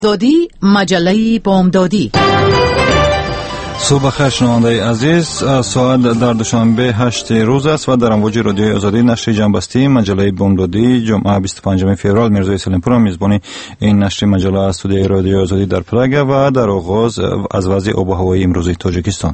دادی مجله بامدادی. صبح بخیر شنونده عزیز، ساعت در دوشنبه 8 روز است و در امواج رادیوی آزادی نشر جنبستی مجله بامدادی جمعه 25 فوریه میرزا سلیمپور میزبانی این نشر مجله از استودیوی رادیوی آزادی در پراگ و در آغاز از وضع آب و هوای امروزی تاجیکستان.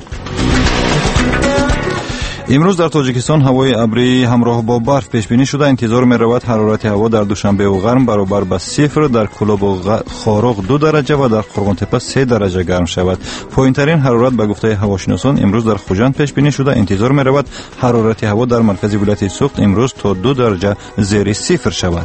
امروز در تاجیکستان هوای ابری همراه با برف پیش بینی شده. انتظار می رود حرارت هوا در دوشنبه و غرم برابر به صفر، در کلاب و خاروق 2 درجه و در قرغنتپه 3 درجه گرم شود. پایین ترین حرارت به گفته هواشناسان امروز در خوجند پیش بینی شده. انتظار می رود حرارت هوا در مرکز ولایت سوخت امروز تا 2 درجه زیر صفر شود.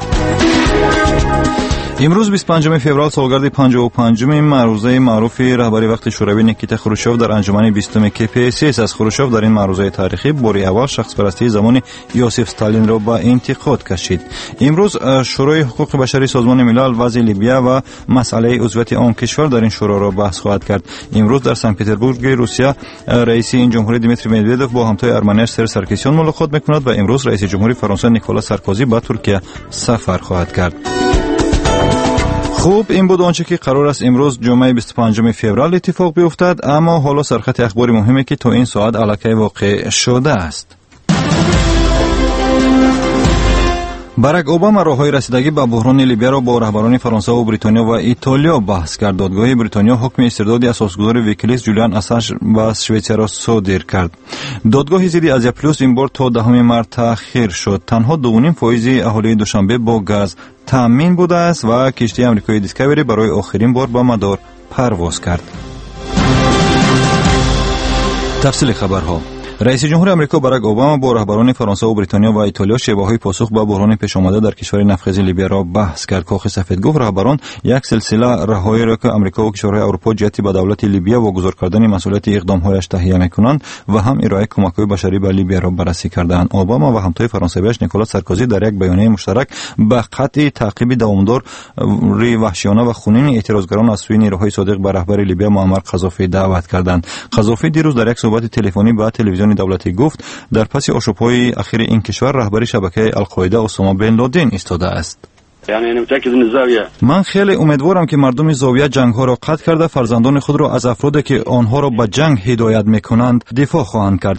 امروز 25 فوریه سالگرد 55مین روزه معروف رهبری وقت شوروی نیکیتا خروشچوف در انجمن 20 KPSS از خروشچوف در این معروضه تاریخی باری اول شخص پرستی زمان یوسف استالین را به انتقاد کشید. امروز شورای حقوق بشری سازمان ملل وضع لیبیا و مسئله عضویت آن کشور در این شورا را بحث خواهد کرد. امروز در سن پترزبورگ روسیه رئیس این جمهوری دیمیتری مدودوف با همتای ارمنیش سرکیسیان ملاقات میکند و امروز رئیس جمهوری فرانسه نیکولاس سارکوزی به ترکیه سفر خواهد کرد. خوب، این بود آنچه که قرار است امروز جمعه 25 فوریه اتفاق بیفتد، اما حالا سرخط اخبار مهمی که تا این ساعت الکی واقع شده است. باراک اوباما راههای رسیدگی به بحران لیبیا را با رهبران فرانسه و بریتانیا و ایتالیا بحث کرد. دادگاه بریتانیا حکم استرداد اساسگذار ویکیلیکس جولیان اسانژ به شویتزر را صادر کرد. دادگاه ضد ازیا پلوس این بار تا 10 مارس تأخیر شد. تنها 2.5% اهالی دوشنبه با گاز تامین بوده است و کشتی آمریکایی دیسکاوری برای آخرین بار به مدار پرواز کرد. تفصیل خبرها. رئیس جمهور آمریکا باراک اوباما با رهبران فرانسه و بریتانیا و ایتالیا شیوه‌های پاسخ به بحران پیش آمده در کشور نفتخیز لیبیا را بحث کرد. کاخ سفید گفت رهبران یک سلسله راههایی را که آمریکا و کشورهای اروپا جهتی به دولت لیبیا واگذار کردن مسئولیت اقدام‌هایش تهیه می‌کنند و هم ارائه کمک‌های بشری به لیبیا را بررسی کردند. اوباما و همتای فرانسویش نیکولاس سارکوزی در یک بیانیه مشترک به قطع تعقیب دوامدار وحشیانه و خونین اعتراضگران از سوی نیروهای صادق به رهبر لیبیا معمر قذافی دعوت کردند. قذافی دیروز در یک صحبت تلفنی با تلویزیون دولتی گفت در پس آشوب‌های اخیر این کشور رهبر شبکه القاعده اسامه بن لادن ایستاده است. من خیلی امیدوارم که مردم زاویه جنگ‌ها را قطع کرده فرزندان خود را از افرادی که آنها را به جنگ هدایت می‌کنند دفاع خواهند کرد.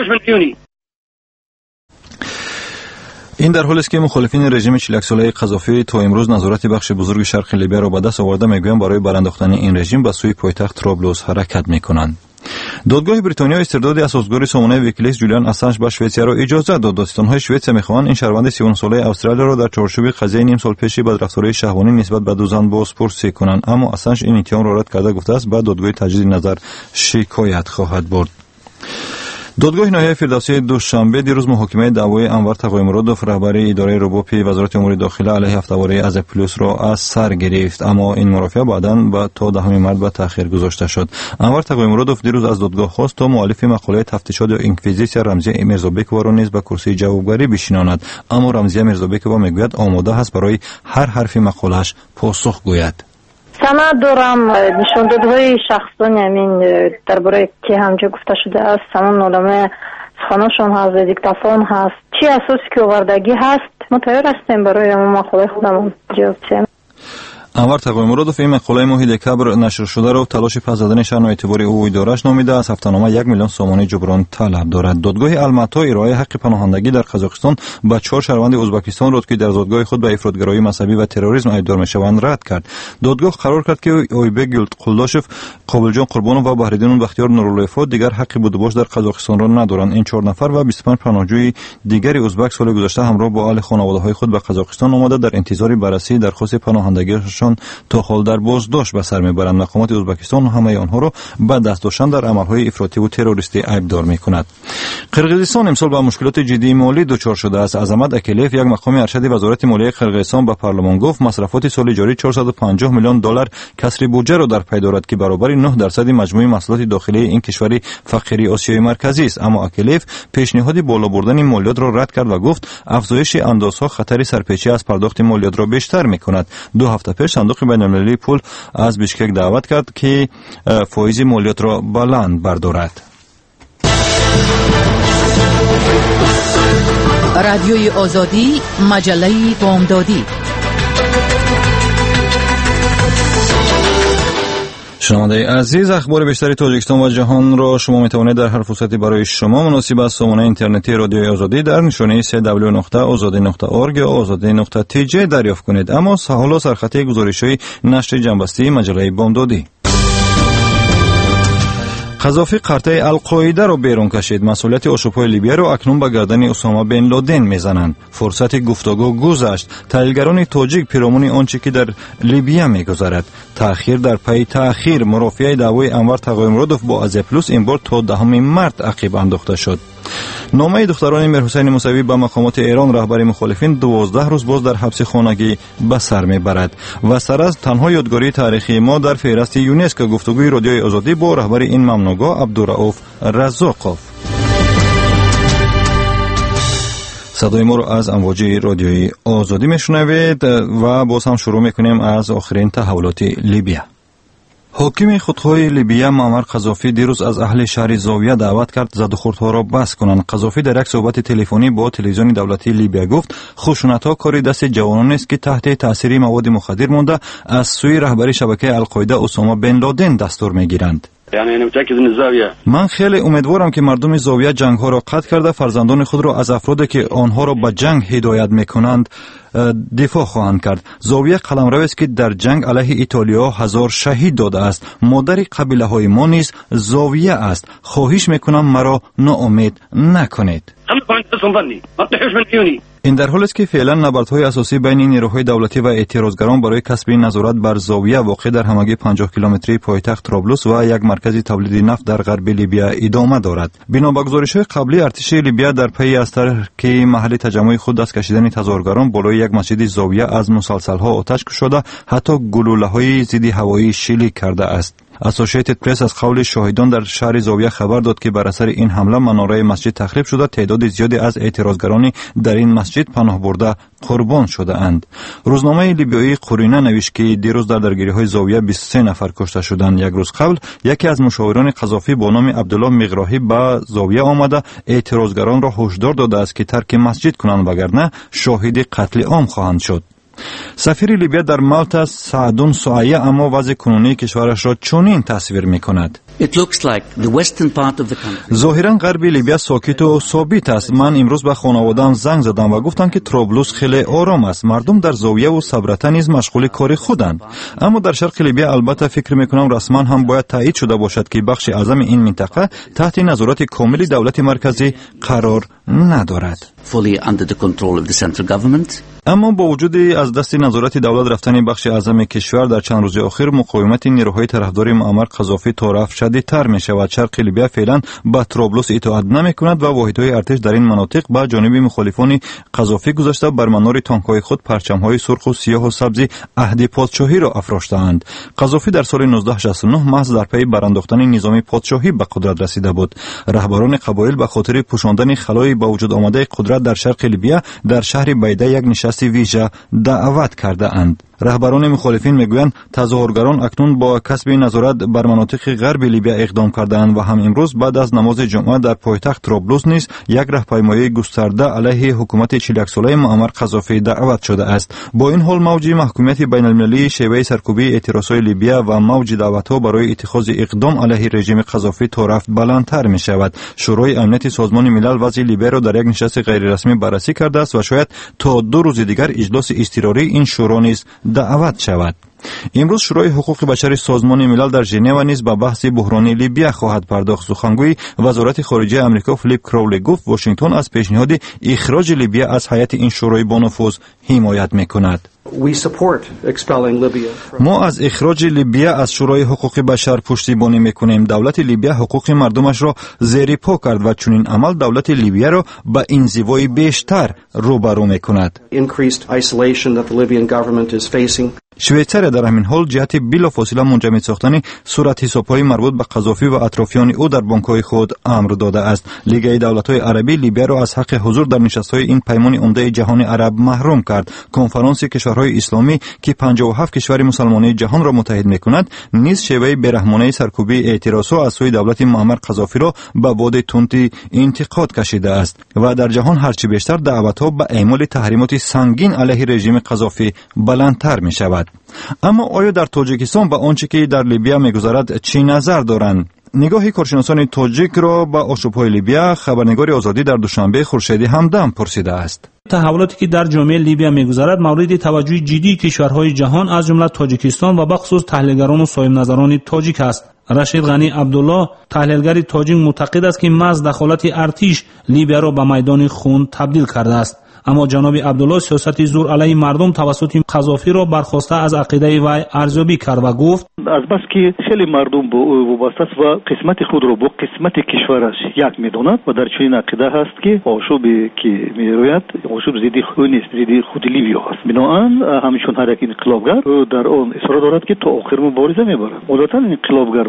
این در حالی است که مخالفین رژیم 41 ساله قذافی تا امروز نظارت بخش بزرگ شرق لیبیا را به دست آورده میگویند برای برانداختن این رژیم به سوی پایتخت طرابلس حرکت می‌کنند. دادگاه بریتانیا استرداد اساسگذار سامانه ویکیلیکس جولیان اسانژ به شویتزر را اجازه داد. دادستان‌های شویتزر می‌خواهند این شهروند 39 ساله استرالیا را در چارچوب قضیه نیم سال پیش بدرفتاری شهوانی نسبت به دو زن بازپرسی کنند، اما اسانژ این اتهام را رد کرده گفته است به دادگاه تجدید نظر شکایت خواهد برد. دادگاه نهایی فردوسی دوشنبه دیروز محاکمه دعوای انور تقی‌مرادوف رهبر اداره رباپی وزارت امور داخله علیه هفته‌واره از پلوس را از سر گرفت، اما این مرافعه بعداً تا 10 مارس به تأخیر گذاشته شد. انور تقی‌مرادوف دیروز از دادگاه خواست تا مؤلف مقاله تفتیشات یا اینکویزیسیا رمزیه میرزابکووا را نیز به کرسی جوابگویی بشیناند، اما رمزیه میرزابکووا میگوید آماده است برای هر حرف مقاله‌اش پاسخ گوید. سند دارم، نشاندادهای شخصان همین درباره که همجا گفته شده است، سامان نامه سخنانشان هست، دیکتافون هست، چی اساسی که آوردگی هست ما تیار هستیم برای همون مقاله خودمون جواب دهیم. انور تقی‌مرادوف این مقاله ماه دکبر نشر شده را تلاش پس زدن شأن و اعتبار او اداره‌اش نامیده از هفته‌نامه 1 میلیون سامانه جبران طلب دارد. دادگاه الماتا ارائه حق پناهندگی در قزاقستان به 4 شهروند ازبکستان را که در دادگاه خود به افراطگرایی مذهبی و تروریسم ایدار می‌شوند رد کرد. دادگاه قرار کرد که اویبک گلداشف، قابلجان قربانوف و بحریدین بختیار نورالله‌فو دیگر حق بودباش در قزاقستان را ندارند. این 4 نفر و 25 پناهجوی دیگری ازبک سال گذشته همراه با اهل خانواده‌های خود به قزاقستان آمده در انتظار بررسی درخواست پناهندگیشان تا حال در بازداشت به سر میبرند. مقامات ازبکستان همه آنها را به دست داشتن در عملهای افراطی و تروریستی عیبدار میکند. قرقیزستان امسال با مشکلات جدی مالی دچار شده است. عظمت اکلیف، یک مقام ارشد وزارت مالیه قرقیزستان به پارلمان گفت مصرفات سال جاری 450 میلیون دلار کسری بودجه را در پی دارد که برابر 9% مجموع محصولات داخلی این کشور فقیر آسیای مرکزی است، اما اکلیف پیشنهاد بالا بردن مالیات را رد کرد و گفت افزایش اندازها خطر سرپیچی از پرداخت مالیات را بیشتر میکند. 2 هفته پیش صندوق بین‌المللی پول از بیشکک دعوت کرد که فایز مالیات را بلند بردارد. رادیوی آزادی، مجله بامدادی. شنونده عزیز، اخبار بیشتری تاجیکستان و جهان را شما میتوانید در هر فرصتی برای شما مناسب از سامانه اینترنتی رادیوی آزادی در نشانه www.azadi.org یا azadi.tj دریافت کنید. اما حالا سرخطی گزارش‌های نشر جنبسته مجله بامدادی. قذافی قرطه القاعده را بیرون کشید. مسئولیت آشوب‌های لیبیا را اکنون به گردن اسامه بن لادن میزنند. فرصت گفتگو گذشت. تحلیلگران تاجیک پیرامون آنچه که در لیبیا میگذرد. تأخیر در پی تأخیر. مرافعه دعوای انور تقی‌مرادوف با از پلوس این بار تا 10 مارس عقب انداخته شد. نامه دختران میرحسین موسوی به مقامات ایران رهبر مخالفین 12 روز باز در حبس خانگی به سر میبرد و سر از تنها یادگاری تاریخی ما در فهرست یونسکو. گفتگوی رادیوی آزادی با رهبر این ممنوعگاه عبدالرؤوف رزاقوف. صدای ما رو از امواج رادیوی آزادی میشنوید و باز هم شروع میکنیم از آخرین تحولات لیبیا. حاکم خودخواه لیبیا معمر قذافی دیروز از اهل شهر زاویه دعوت کرد زد و خوردها را بس کنند. قذافی در یک صحبت تلفنی با تلویزیون دولتی لیبیا گفت خشونت‌ها کاری دست جوانان است که تحت تاثیر مواد مخدر مانده از سوی رهبری شبکه القاعده اسامه بن لادن دستور میگیرند. من خیلی امیدوارم که مردم زاویه جنگ ها را قطع کرده فرزندان خود را از افرادی که آنها را به جنگ هدایت میکنند دفاع خواهند کرد. زاویه قلمرو است که در جنگ علیه ایتالیا 1000 شهید داده است. مادر قبیله های ما نیز زاویه است. خواهش میکنم مرا ناامید نکنید. این در حالی است که فعلا نبردهای اساسی بین نیروهای دولتی و اعتراضگران برای کسب نظارت بر زاویه واقع در همگی 50 کیلومتری پایتخت طرابلس و یک مرکز تولید نفت در غرب لیبیا ادامه دارد. بنا به گزارش‌های قبلی ارتش لیبیا در پی از ترک محل تجمع خود دست کشیدن تظاهرگران بالای یک مسجد زاویه از مسلسل‌ها آتش کشیده حتی گلوله‌های ضد هوایی شلیک کرده است. اسوسییتد پرس از قول شاهدان در شهر زاویه خبر داد که بر اثر این حمله مناره مسجد تخریب شده. تعداد زیادی از اعتراضگران در این مسجد پناه برده قربان شده اند. روزنامه لیبیایی قرینه نوشت که دیروز در درگیری‌های زاویه 23 نفر کشته شدند. یک روز قبل یکی از مشاوران قذافی با نام عبدالله مغراهی به زاویه آمده اعتراضگران را هشدار داده است که ترک مسجد کنند وگرنه شاهد قتل عام خواهند شد. سفیر لیبیا در مالتا سعدون سعیه اما وضع کنونی کشورش را چنین تصویر می‌کند. ظاهراً غرب لیبیا ساکت و ثابت است. من امروز به خانواده‌ام زنگ زدم و گفتم که طرابلس خیلی آرام است. مردم در زاویه و صبرته نیز مشغول کار خودند. اما در شرق لیبیا البته فکر می‌کنم رسما هم باید تایید شده باشد که بخش اعظم این منطقه تحت نظارت کامل دولت مرکزی قرار ندارد. اما با وجود از دست نظارت دولت رفتن بخش اعظم کشور در چند روز اخیر مقاومت نیروهای طرفدار معمر قذافی تا رفع شدیدتر می شود. شرق لیبیا فعلا به طرابلس اطاعت نمی کند و واحدهای ارتش در این مناطق به جانب مخالفان قذافی گذاشته بر منار تانک‌های خود پرچم‌های سرخ و سیاه و سبز عهد پادشاهی را افراشته‌اند. قذافی در سال 1969 محض در پی برانداختن نظام پادشاهی به قدرت رسیده بود. رهبران قبایل به خاطر پوشاندن خلای با وجود آمده قدرت در شرق لیبیا در شهر بیده یک نشست ویژه دعوت کرده اند. رهبران مخالفین میگویند تظاهرگران اکنون با کسب نظارت بر مناطق غرب لیبیا اقدام کردند و هم امروز بعد از نماز جمعه در پایتخت طرابلس نیز یک راهپیمایی گسترده علیه حکومت 41 ساله معمر قذافی دعوت شده است. با این حال موج محکومیت بین المللی شیوه سرکوبی اعتراضهای لیبیا و موج دعوت‌ها برای اتخاذ اقدام علیه رژیم قذافی تا رفت بلندتر می شود. شورای امنیت سازمان ملل وضع لیبیا را در یک نشست غیررسمی بررسی کرده است و شاید تا 2 روز دیگر اجلاس اضطراری این شورا نیز دعوت شود. امروز شورای حقوق بشر سازمان ملل در ژنو نیز به بحث بحران لیبیا خواهد پرداخت. سخنگوی وزارت خارجه آمریکا فلیپ کراولی گفت واشنگتن از پیشنهاد اخراج لیبیا از هیئت این شورای با نفوذ حمایت می‌کند. ما از اخراج لیبیا از شورای حقوق بشر پشتیبانی میکنیم. دولت لیبیا حقوق مردمش را زیر پا کرد و چنین عمل دولت لیبیا را به انزوای بیشتر روبرو میکند. شویتزر در همین حال جهت بلافاصله منجمد ساختن صورت حساب‌های مربوط به قذافی و اطرافیان او در بانک‌های خود امر داده است. لیگ دولت‌های عربی لیبیا را از حق حضور در نشست‌های این پیمان عمده جهان عرب محروم کرد. کنفرانس کشورهای اسلامی که 57 کشور مسلمانه جهان را متحد می‌کند نیز شیوه بی‌رحمانه سرکوبی اعتراضها از سوی دولت معمر قذافی را به باد تند انتقاد کشیده است و در جهان هرچه بیشتر دعوت‌ها به اعمال تحریمات سنگین علیه رژیم قذافی بلندتر می‌شود. شود. اما آیا در تاجیکستان با آنچه که در لیبیا می‌گذرد چی نظر دارند؟ نگاه کارشناسان تاجیک را با آشوب‌های لیبیا خبرنگار آزادی در دوشنبه خورشیدی همدم پرسیده است. تحولاتی که در جامعه لیبیا می‌گذرد مورد توجه جدی کشورهای جهان از جمله تاجیکستان و بخصوص تحلیلگران و صاحب نظران تاجیک است. رشید غنی عبدالله تحلیلگر تاجیک معتقد است که محض دخالت ارتش لیبیا را به میدان خون تبدیل کرده است. اما جناب عبدالله سیاست زور علیه مردم توسط قذافی را برخواسته از عقیده وی ارزیابی کرد و گفت از بس که خیلی مردم با وابسته است و قسمت خود را با قسمت کشورش یک می‌داند و در چنین عقیده هست که آشوبی که می‌روید آشوب ضد خود نیست، ضد خود لیبیا است. بنابراین همچون هر یک انقلابگر در آن اصرار دارد که تا آخر مبارزه می‌برد. عادتاً انقلابگر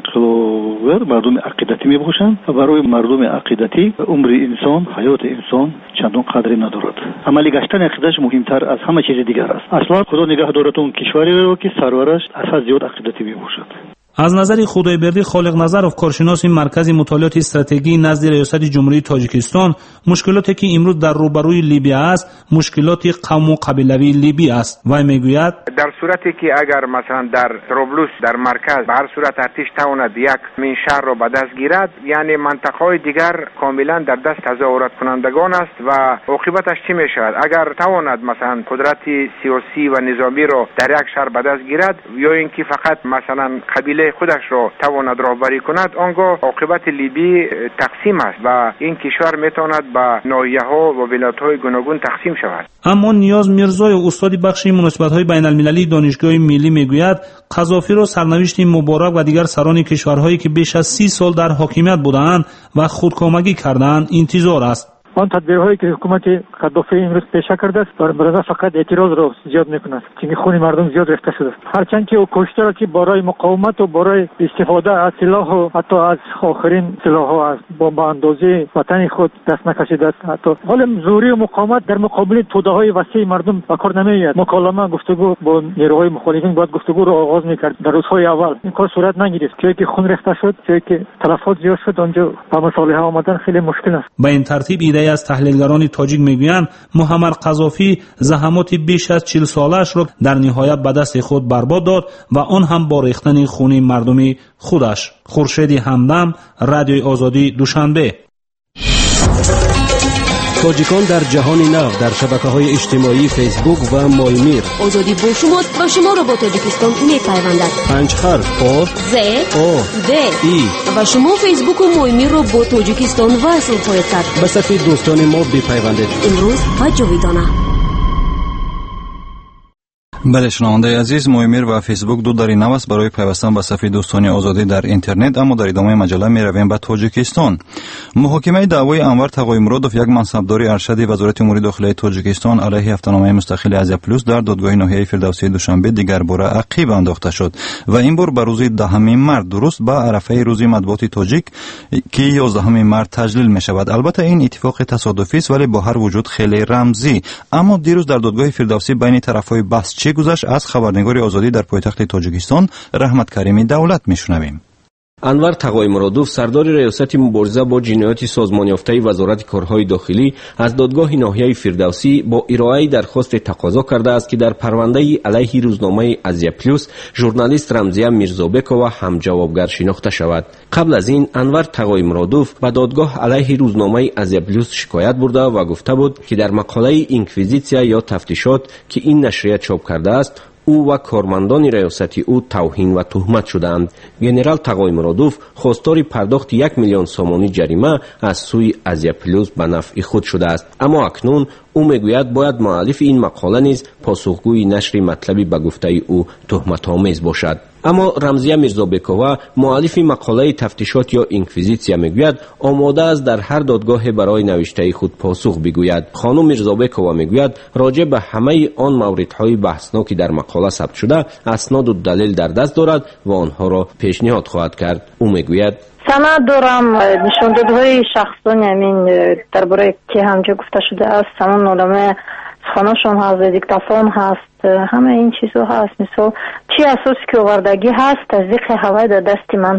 مردم عقیدتی می‌باشند و برای مردم عقیدتی عمر انسان، حیات انسان چندان قدری ندارد. عملی گشتن عقیده‌اش مهمتر از همه چیز دیگر است. اصلا خدا نگاه دارد اون کشوری را که سرورش از زیاد عقیدتی میباشد. از نظر خدایبردی خالق نظرов کارشناس مرکز مطالعات استراتژی نزد ریاست جمهوری تاجیکستان مشکلاتی که امروز در روبروی لیبیا است مشکلات قوم و قبیلوی لیبی است. وی میگوید در صورتی که اگر مثلا در طرابلس در مرکز به هر صورت ارتش تواند یک من شهر را به دست گیرد، یعنی منطقه‌های دیگر کاملا در دست تظاهرات کنندگان است و عاقبتش چی می شود؟ اگر تواند مثلا قدرت سیاسی و نظامی را در یک شهر به دست گیرد یا اینکه فقط مثلا قبیله خودش را تواند راهبری کند، آنگاه عاقبت لیبی تقسیم است و این کشور میتواند به ناحیه‌ها و ولایت‌های گوناگون تقسیم شود. اما نیاز میرزای استاد بخش مناسبت‌های بین‌المللی دانشگاه ملی میگوید قذافی را سرنوشت مبارک و دیگر سران کشورهایی که بیش از 30 سال در حاکمیت بودند و خودکامگی کردند انتظار است. آن تدبیرهایی که حکومت قذافی امروز پیشه کرده است برای فقط اعتراض را زیاد میکند که خون مردم زیاد ریخته شده است. هرچند که او کوشش را که برای مقاومت و برای استفاده از سلاح و حتی از آخرین سلاح‌ها از با اندازه وطن خود دست نکشیده است. حتی حال زوری و مقاومت در مقابل توده‌های وسیع مردم به کار نمیآید. مکالمه گفتگو با نیروهای مخالفین باید گفتگو را آغاز میکرد. در روزهای اول این کار صورت نگرفت. جایی که خون ریخته شد، جایی که تلفات زیاد شد، آنجا به مصالحه آمدن خیلی مشکل است. به این ترتیب ایده از تحلیلگران تاجیک میگویند محمد قذافی زحمات بیش از 40 سالش را در نهایت به دست خود برباد داد و آن هم با ریختن خون مردم خودش. خورشیدی همدم، رادیوی آزادی، دوشنبه. تاجیکان در جهان نو در شبکه‌های اجتماعی فیسبوک و مولمیر. آزادی با شما و شما را با تاجیکستان می‌پیوندد. 5 حرف آ ز او د ای و شما فیسبوک و مولمیر را با تاجیکستان وصل خواهید کرد. به صفحه دوستان ما بپیوندید. امروز و جاویدانه. بله شنونده عزیز، مویمیر و فیسبوک دو دری نو است برای پیوستن به صفحه دوستانی آزادی در اینترنت. اما در ادامه مجله می رویم به تاجیکستان. محاکمه دعوای انور تقایمرادوف یک منصبدار ارشد وزارت امور داخلی تاجیکستان علیه هفته‌نامه مستقل آزیا پلوس در دادگاه ناحیه فردوسی دوشنبه دیگر بار عقیب انداخته شد و این بار به روز 10 مارس درست به عرفه روز مطبوعات تاجیک که 11 مارس تجلیل می شود. البته این اتفاق تصادفی است ولی با هر وجود خیلی رمزی. اما دیروز در دادگاه فردوسی بین طرفای بحث چه گذشت از خبرنگار آزادی در پایتخت تاجیکستان رحمت کریمی دولت میشنویم. انور تقایمرادوف سردار ریاست مبارزه با جنایات سازمان یافته وزارت کارهای داخلی از دادگاه ناحیه فردوسی با ارائه درخواست تقاضا کرده است که در پرونده علیه روزنامه آزیا پلوس ژورنالیست رمزیه میرزابکووا هم جوابگر شناخته شود. قبل از این انور تقایمرادوف به دادگاه علیه روزنامه آزیا پلوس شکایت برده و گفته بود که در مقاله اینکویزیسیا یا تفتیشات که این نشریه چاپ کرده است او و کارمندان ریاستی او توهین و تهمت شدند. گنرال تقایمرادوف خواستار پرداخت 1 میلیون سومانی جریمه از سوی آزیا پلوس به نفع خود شده است. اما اکنون او میگوید باید مؤلف این مقاله نیز پاسخگوی نشر مطلبی به گفته او تهمت‌آمیز باشد. اما رمزیه میرزابکووا مؤلف مقاله تفتیشات یا اینکویزیسیا میگوید آماده است در هر دادگاه برای نوشته خود پاسخ بگوید. خانم میرزابکووا میگوید راجع به همه آن موردهای بحثناکی در مقاله ثبت شده اسناد و دلیل در دست دارد و آنها را پیشنهاد خواهد کرد. او میگوید سند دارم، نشاندادهای شخصان همین درباره که همجا گفته شده است، همون نامه خانه‌شون هست، دیکتافون هست، همه این چیزها هست. مثلا چی اساس که آوردگی هست تصدیق هوای در دست من هست.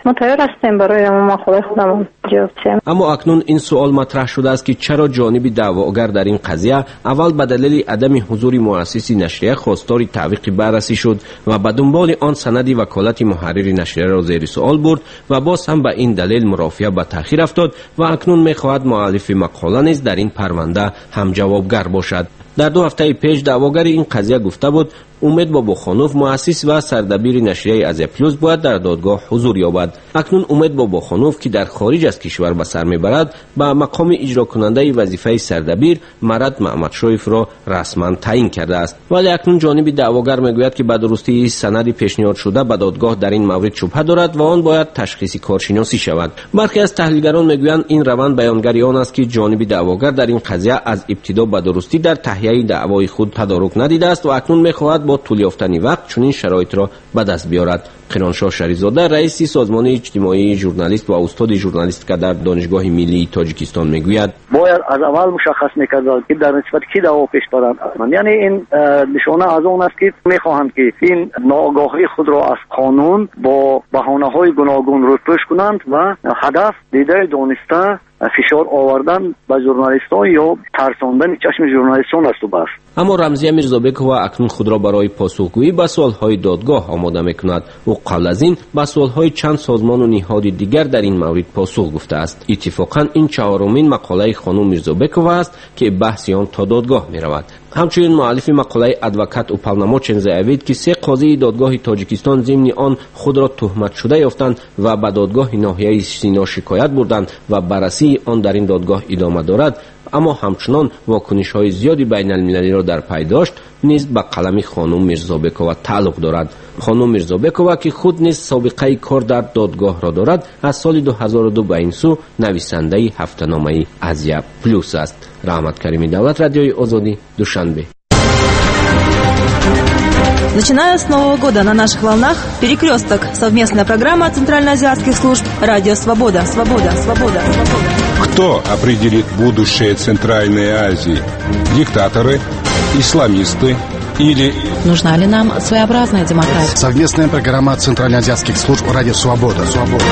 ما تیار هستیم برای مقاله خودمون جواب بدیم. اما اکنون این سوال مطرح شده است که چرا جانب دعواگر در این قضیه اول به دلیل عدم حضور مؤسس نشریه خواستار تعویق بررسی شد و به دنبال آن سند وکالت محرر نشریه را زیر سوال برد و باز هم به این دلیل مرافعه به تأخیر افتاد و اکنون می‌خواهد مؤلف مقاله نیز در این پرونده هم جوابگر باشد. در 2 هفته پیش دعواگر این قضیه گفته بود امید باباخانوف مؤسس و سردبیر نشریه آزیا پلوس باید در دادگاه حضور یابد. اکنون امید باباخانوف که در خارج از کشور به سر میبرد به مقام اجرا کننده وظیفه سردبیر مرد محمد شریف را رسما تعیین کرده است، ولی اکنون جانب دعواگر میگوید که به درستی سند پیشنهاد شده به دادگاه در این مورد شبهه دارد و آن باید تشخیصی کارشناسی شود. برخی از تحلیلگران میگویند این روند بیانگر آن است که جانب دعواگر در این قضیه از ابتدا به درستی در تهیه دعوای خود تدارک ندیده است و اکنون میخواهد با طول یافتن وقت چنین شرایط را به دست بیارد. قیرانشاه شریزاده رئیس سازمان اجتماعی ژورنالیست و استاد ژورنالیستیک در دانشگاه ملی تاجیکستان میگوید باید از اول مشخص میکرد که در نسبت کی دعوا پیش برند. یعنی این نشانه از اون است که میخواهند که این ناآگاهی خود را از قانون با بهانه‌های گوناگون روپوش کنند و هدف دیده دانسته فشار آوردن به ژورنالیستان یا ترساندن چشم ژورنالیستان است و بس. اما رمزیه میرزابکووا اکنون خود را برای پاسخگویی به سوالهای دادگاه آماده میکند و قبل از این به سوالهای چند سازمان و نهاد دیگر در این مورد پاسخ گفته است. اتفاقا این 4مین مقاله خانم میرزابکووا است که بحث آن تا دادگاه میرود. همچنین مؤلف مقاله ادوکات اوپالناموچن زایوید که 3 قاضی دادگاه تاجیکستان ضمن آن خود را تهمت شده یافتند و به دادگاه ناحیه سینا شکایت بردند و بررسی آن در این دادگاه ادامه دارد، اما همچنان واکنش‌های زیادی بین المللی را در پی داشت، نیز به قلم خانم میرزابکووا تعلق دارد. خانم میرزابکووا که خود نیز سابقه کار در دادگاه را دارد، از سال 2002 به این سو نویسنده هفته‌نامه آزیا پلوس است. رحمت کریمی، دولت رادیوی آزادی، دوشنبه. Начиная с Нового года на наших волнах «Перекресток» – совместная программа центральноазиатских служб «Радио Свобода». Свобода, свобода, свобода. Кто определит будущее Центральной Азии? Диктаторы, исламисты или... Нужна ли нам своеобразная демократия? Совместная программа центральноазиатских служб «Радио Свобода». Свобода.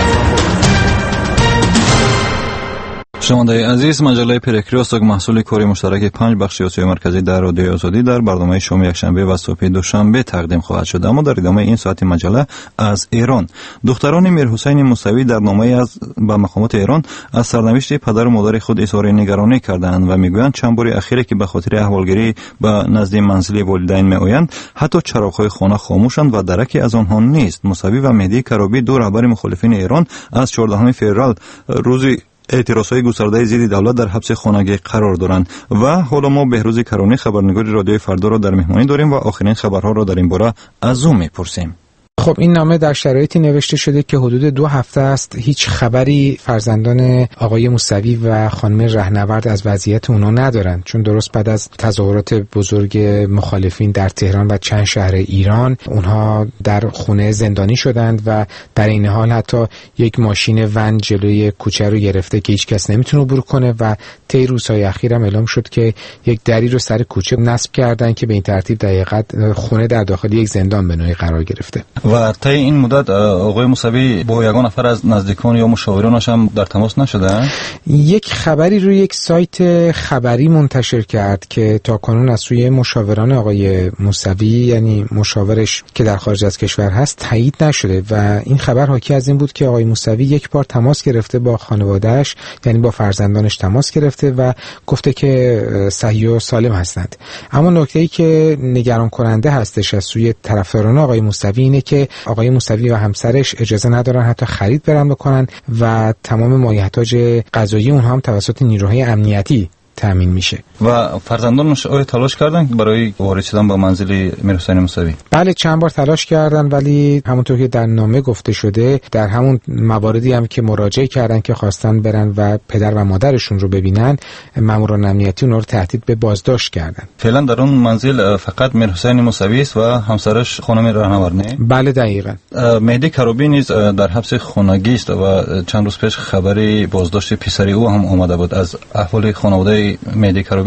شنوندگان عزیز، مجله پرکریوستوک محصول کاری مشترک 5 بخش آسیای مرکزی در رادیوی آزادی در برنامه شام یکشنبه و صبح دوشنبه تقدیم خواهد شد. اما در ادامه این ساعت مجله از ایران، دختران میرحسین موسوی در نامه از به مقامات ایران از سرنوشت پدر و مادر خود اظهار نگرانی کردند و میگویند چند بار اخیری که به خاطر احوالگیری به نزد منزل والدین میآیند حتی چراغ‌های خانه خاموشند و درکی از آنها نیست. موسوی و مهدی کروبی، 2 رهبر مخالفین ایران، از 14 فوریه روزی اعتراضهای گسترده ضد دولت در حبس خانگی قرار دارند. و حالا ما بهروز کرانی، خبرنگار رادیوی فردا را در مهمانی داریم و آخرین خبرها را در این باره از او میپرسیم. خب این نامه در شرایطی نوشته شده که حدود 2 هفته است هیچ خبری فرزندان آقای موسوی و خانم رهنورد از وضعیت اونا ندارند، چون درست بعد از تظاهرات بزرگ مخالفین در تهران و چند شهر ایران اونها در خونه زندانی شدند و در این حال حتی یک ماشین ون جلوی کوچه رو گرفته که هیچ کس نمیتونه عبور کنه و طی روزهای اخیر هم اعلام شد که یک دری رو سر کوچه نصب کردن که به این ترتیب دقیقاً خونه در داخل یک زندان به نوعی قرار گرفته. و طی این مدت آقای موسوی با یگان نفر از نزدیکان یا مشاورانش هم در تماس نشده؟ یک خبری روی یک سایت خبری منتشر کرد که تا کنون از سوی مشاوران آقای موسوی، یعنی مشاورش که در خارج از کشور هست، تایید نشده و این خبر حاکی از این بود که آقای موسوی یک بار تماس گرفته با خانواده‌اش، یعنی با فرزندانش تماس گرفته و گفته که صحیح و سالم هستند. اما نکته‌ای که نگران کننده هستش از سوی طرفداران آقای موسوی اینه که آقای موسوی و همسرش اجازه ندارن حتی خرید برن بکنن و تمام مایحتاج غذایی اونها هم توسط نیروهای امنیتی تامین میشه. و فرزندانش آیا تلاش کردن برای وارد شدن به منزل میرحسین موسوی؟ بله، چند بار تلاش کردن، ولی همونطور که در نامه گفته شده در همون مواردی هم که مراجعه کردن که خواستن برن و پدر و مادرشون رو ببینن، ماموران امنیتی اونها رو تهدید به بازداشت کردن. فعلا در اون منزل فقط میرحسین موسوی است و همسرش خانم رهنورد نه؟ بله دقیقاً. مهدی کروبی نیز در حبس خانگی است و چند روز پیش خبری بازداشت پسر او هم آمده بود. از احوال خانواده مهدی کروبی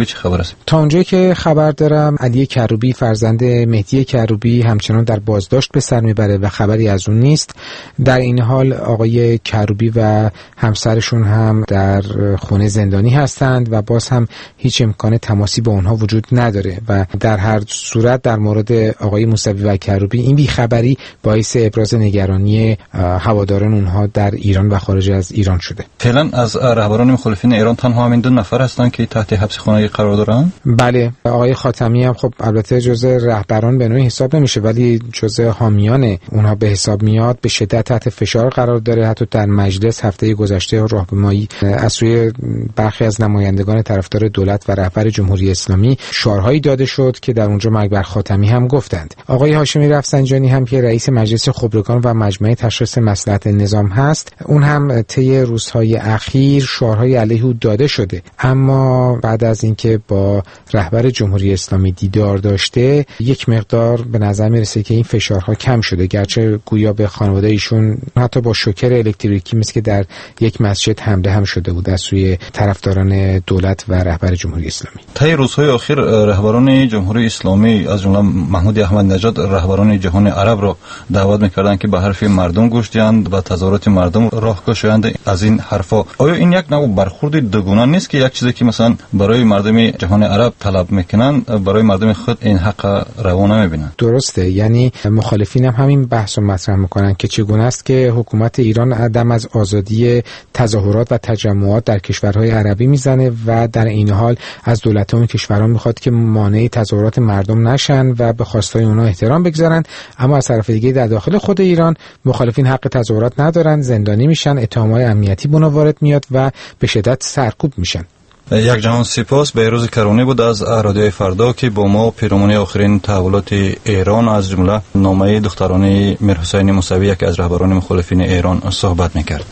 کروبی چه خبر است؟ تا اونجایی که خبر دارم علی کروبی فرزند مهدی کروبی همچنان در بازداشت به سر میبره و خبری از اون نیست. در این حال آقای کروبی و همسرشون هم در خونه زندانی هستند و باز هم هیچ امکان تماسی با اونها وجود نداره و در هر صورت در مورد آقای موسوی و کروبی این بیخبری باعث ابراز نگرانی هواداران اونها در ایران و خارج از ایران شده. فعلا از رهبران مخالفین ایران تنها همین 2 نفر هستند که تحت حبس خانگی قرار دارن؟ بله، آقای خاتمی هم خب البته جزء رهبران به نوعی حساب نمیشه ولی جزء حامیان اونها به حساب میاد. به شدت تحت فشار قرار داره. حتی در مجلس هفته گذشته راهپیمایی از سوی برخی از نمایندگان طرفدار دولت و رهبر جمهوری اسلامی شعارهایی داده شد که در اونجا مرگ بر خاتمی هم گفتند. آقای هاشمی رفسنجانی هم که رئیس مجلس خبرگان و مجمع تشخیص مصلحت نظام هست، اون هم طی روزهای اخیر شعارهای علیه او داده شده، اما بعد از اینکه با رهبر جمهوری اسلامی دیدار داشته یک مقدار به نظر میرسه که این فشارها کم شده، گرچه گویا به خانواده ایشون حتی با شوکر الکتریکی مثل که در یک مسجد حمله هم شده بود از سوی طرفداران دولت و رهبر جمهوری اسلامی. طی روزهای اخیر رهبران جمهوری اسلامی از جمله محمود احمد نژاد رهبران جهان عرب را دعوت می‌کردند که به حرف مردم گوش دهند و تظاهرات مردم راهگشا شوند. از این حرفا آیا این یک نوع برخورد دوگانه نیست که یک چیزی که مثلا برای مردم جهان عرب طلب میکنن برای مردم خود این حق روا نمیبینن؟ درسته، یعنی مخالفین هم همین بحث رو مطرح میکنن که چگونه است که حکومت ایران عدم از آزادی تظاهرات و تجمعات در کشورهای عربی میزنه و در این حال از دولت اون کشورها میخواد که مانع تظاهرات مردم نشن و به خواستای اونها احترام بگذارن، اما از طرف دیگه در داخل خود ایران مخالفین حق تظاهرات ندارن، زندانی میشن، اتهامات امنیتی به اونها وارد میاد و به شدت سرکوب میشن. یک جهان سپاس. به روز کرانه بود از رادیوی فردا که با ما پیرامون آخرین تحولات ایران از جمله نامه دخترانه میرحسین موسوی یکی از رهبران مخالفین ایران صحبت میکرد.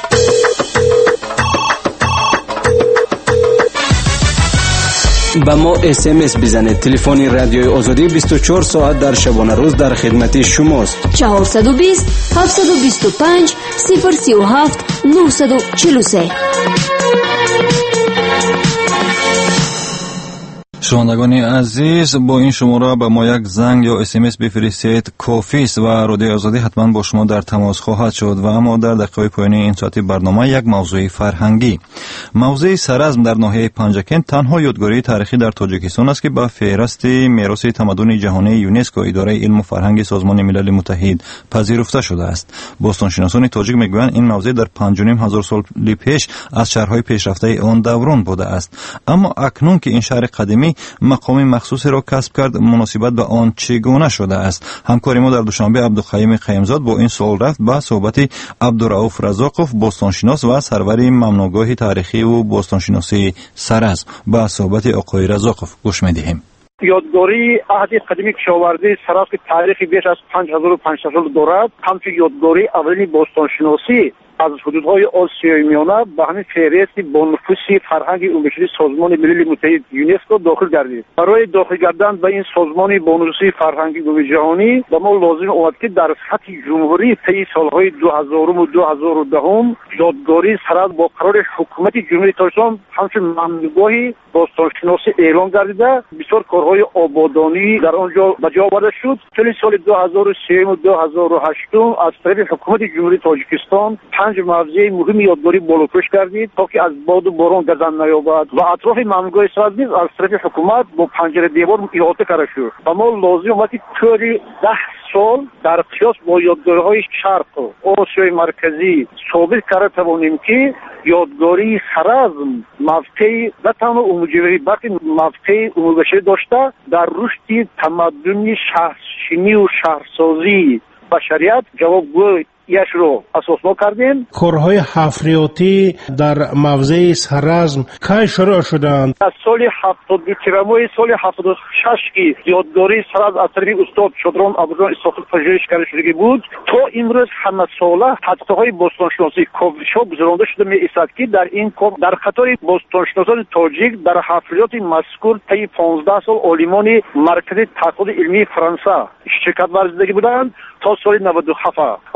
با ما SMS بزنید. تلفن رادیوی آزادی 24 ساعت در شبانه روز در خدمت شماست. 420 725 037 943. شنوندگان عزیز، با این شماره به ما یک زنگ یا SMS بفرستید کافی است و رادیوی آزادی حتما با شما در تماس خواهد شد. و اما در دقیقه پایانی این ساعتی برنامه یک موضوع فرهنگی. موضوع سرزم در ناحیه پنجکن تنها یادگاری تاریخی در تاجیکستان است که به فهرست میراث تمدن جهانی یونسکو اداره علم و فرهنگ سازمان ملل متحد پذیرفته شده است. باستانشناسان تاجیک میگویند این موضوع در 5,500 سال پیش از شهرهای پیشرفته آن دوران بوده است، اما اکنون که این شهر قدیمی مقام مخصوصی را کسب کرد مناسبت به آن چگونه شده است؟ همکاری ما در دوشنبه عبدالخیم قیمزاد با این سوال رفت به صحبت عبدالرؤوف رزاقوف باستانشناس و سرور ممنوعگاه تاریخی و باستانشناسی سرزم. به صحبت آقای رزاقوف گوش می‌دهیم. یادگاری عهد قدیمی کشاورزی سرزم که تاریخی بیش از 5500 سال دارد، همچنین یادگاری اولین باستانشناسی از حدودهای آسیای میانه به همین فهرست با نفوذ فرهنگ عمومی سازمان ملل متحد یونسکو داخل گردید. برای داخل کردن به این سازمان با نفوذ فرهنگ عمومی جهانی به ما لازم آمد که در سطح جمهوری طی سالهای 2000 و 2010 یادگاری سرزم با قرار حکومت جمهوری تاجیکستان همچون ممنوعگاهی باستانشناسی اعلام گردیده بسیار کارهای آبادانی در آنجا به جا آورده شد. چون سال 2003 و 2008 از طرف حکومت جمهوری تاجیکستان 5 موضع مهم یادگاری بالاتر کردید تا که از باد و باران گزند نیابد و اطراف ممنوعگاه سرزم نیز از طرف حکومت با پنجره دیوار احاطه کرده شد. اما لازم آمد که طوری 10 سال در قیاس با یادگاری‌های شرق و آسیای مرکزی ثابت کرده توانیم که یادگاری سرزم موقعی نه تنها عمومی بلکه موقعی عمومی داشته در رشد تمدن شهرنشینی و شهرسازی بشریت جوابگوی یش رو اساس کردیم. کارهای حفریاتی در موضع سرزم کی شروع شدند؟ از سال 72 تیرماه سال 76 که یادگاری سرزم از طرف استاد شادران عبدالله اسحاقی پژوهش کرده شده بود تا امروز همه ساله حدس‌های باستانشناسی کوشش گذرانده شده می‌ایستد که در این کار در قطار باستانشناسان تاجیک در حفریات مذکور طی 15 سال عالمان مرکز تحقیقات علمی فرانسه شرکت ورزیده بودند تا سال 97 و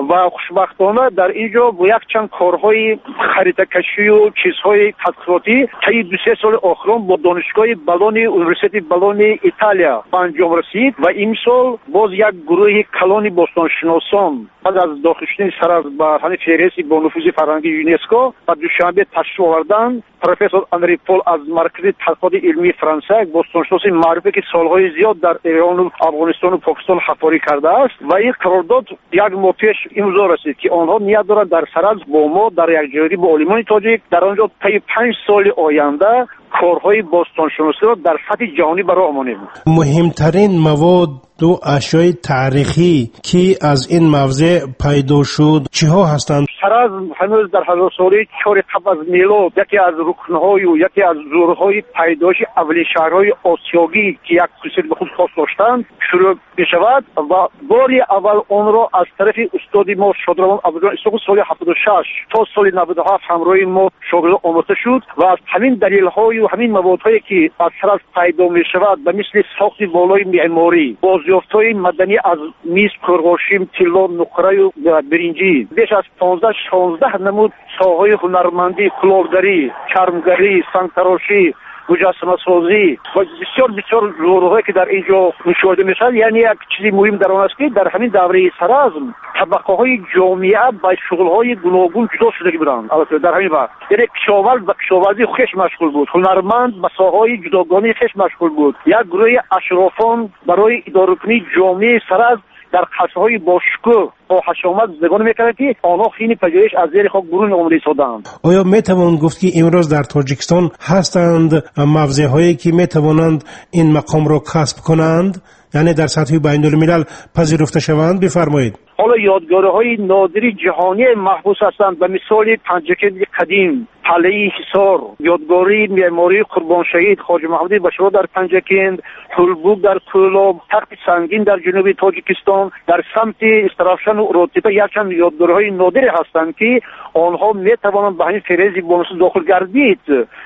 خوشبختانه در اینجا با یک چند کارهای خریدکشی و چیزهای تدقیقاتی طی 2-3 سال اخران با دانشگاه بلونی یونیورسیتی بلونی ایتالیا به انجام رسید و این سال باز یک گروه کلان باستانشناسان بعد از داخل شدن سر از به فهرست با نفوذ فرهنگی یونسکو و دوشنبه تشریف آوردن پروفسور آندری پول از مرکز تحقیقات علمی فرانسه باستانشناس معروفی که سالهای زیاد در ایران و افغانستان و پاکستان حفاری کرده است و این قرارداد یک ماه پیش امضا رسید که آنها نیت دارند در سرز با ما در یک جایی با علمان تاجیک در آنجا طی 5 سال آینده کارهای باستانشناسی را در سطح جهانی برای آمانیم. مهمترین مواد و اشیاء تاریخی که از این موضع پیدا شد چی ها هستند؟ سرز هنوز در 1000 ساله 4 قبل از میلاد یکی از رکنهای و یکی از زورهای پیدایش اولین شهرهای آسیایی که یک خصوصیت به خود خاص داشتند شروع می‌شود و باری اول آن را از طرف استاد ما شادروان عبدالله اسحاق سال 76 تا سال 97 همراه ما شاگرد آموزش شد و از همین دلیل‌های و همین موادهایی که از سرز پیدا می‌شود به مثل ساخت بالای معماری بازیافت‌های مدنی از میز کرغاشیم طلا نقره و برنجی بیش از 15-16 نمود ساحه‌های هنرمندی کلاهگری چرمگری سنگ‌تراشی مجسمه سازی و بسیار زورهایی که در اینجا مشاهده میشد. یعنی یک چیزی مهم در آن است که در همین دوره سرزم طبقه های جامعه با شغل های گوناگون جدا شده بودند. البته در همین وقت یعنی کشاورز به کشاورزی خویش مشغول بود، هنرمند به ساحه‌های جداگانه خویش مشغول بود. یک گروه اشرافان برای اداره کنی جامعه سرز در قصرهای باشکوه با حشامت زندگانی میکردند که آنها خیلی پژوهش از زیر خاک برون آمده ایستادند. آیا میتوان گفت که امروز در تاجیکستان هستند موضع‌هایی که میتوانند این مقام را کسب کنند، یعنی در سطح بین‌الملل پذیرفته شوند؟ بفرمایید. حالا یادگارهای نادری جهانی محبوس هستند. به مثال پنجکند قدیم، قلعه حصار، یادگاری معماری قربان شهید خواجه محمد بشرا در پنجکند، پلبوک در کولاب، تخت سنگین در جنوب تاجیکستان، در سمت استرافشن و روتیپه یکچند یادگارهای نادری هستند که آنها میتوانند به همین فهرست بونوس داخل گردید.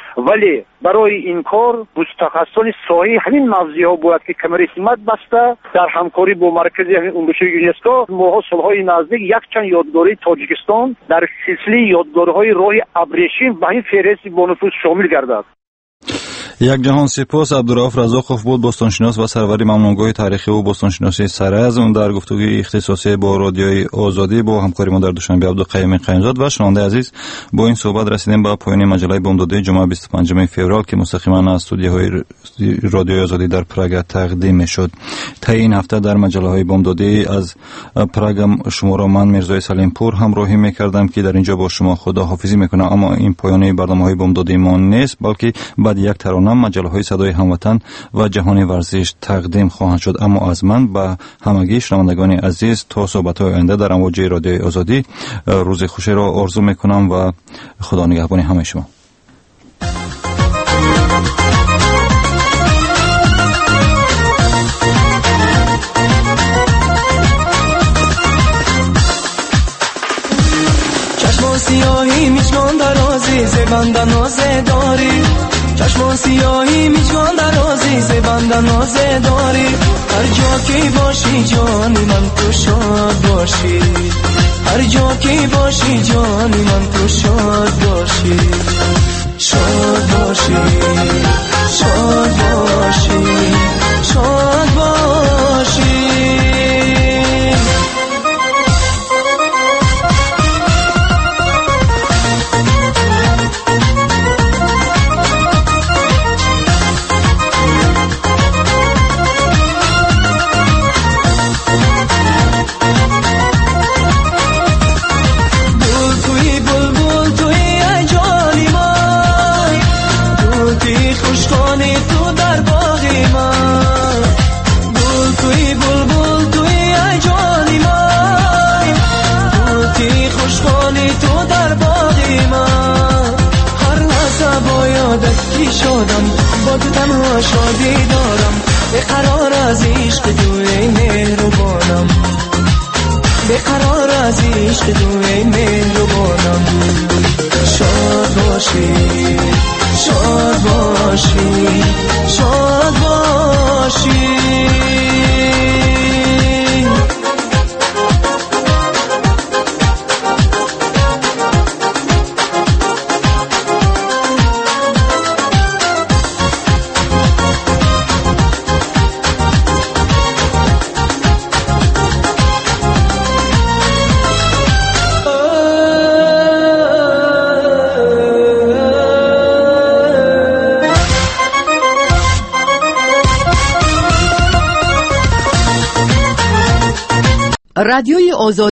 ولی برای این کار متخصصان ساحه همین موضوعها باید که کمر حمایت بسته در همکاری با مرکز همین اونگوشه یونسکو ماها سالهای نزدیک یک چند یادگاری تاجیکستان در سلسله یادگارهای راه ابریشم به این فهرست با نفوذ شامل گردد. یک جهان سپاس. عبدالرؤوف رزاقوف بود، باستانشناس و سروری ممنونگاه تاریخی و باستانشناسی سرز. اون در گفتگوی اختصاصی با رادیوی آزادی با همکاری ما در دوشنبه عبدالقیوم قیمزاد. و شنونده عزیز، با این صحبت رسیدیم به پایان مجله بامداده جمعه 25 فوریه که مستقیما از استودیوهای رادیوی آزادی در پراگ تقدیم میشد. تا این هفته در مجله‌های بامداده از پراگ شما را من میرزای سلیمپور همراهی میکردم که در اینجا با شما خداحافظی میکنم. اما این پایان برنامه‌های بامداده ما نیست، بلکه بعد یک ترانه مجله‌های صدای هموطن و جهان ورزش تقدیم خواهند شد. اما از من به همگی شنوندگان عزیز تا صحبت‌های آینده در امواج رادیوی آزادی روز خوشی را آرزو میکنم و خدا نگهبان همه شما. سیاهی میچگان درازی زبنده نازه داری، چشمان سیاهی میچگان درازی زبنده نازه داری، هر جا که باشی جانی من تو شاد باشی، هر جا که باشی جانی من تو شاد باشی، شاد باشی، شاد باشی، شاد باشی. شادی دارم بقرار از عشق دوی مهربانم، بقرار از عشق دوی مهربانم. شاد باشی، شاد باشی، شاد باشی. رادیوی آزادی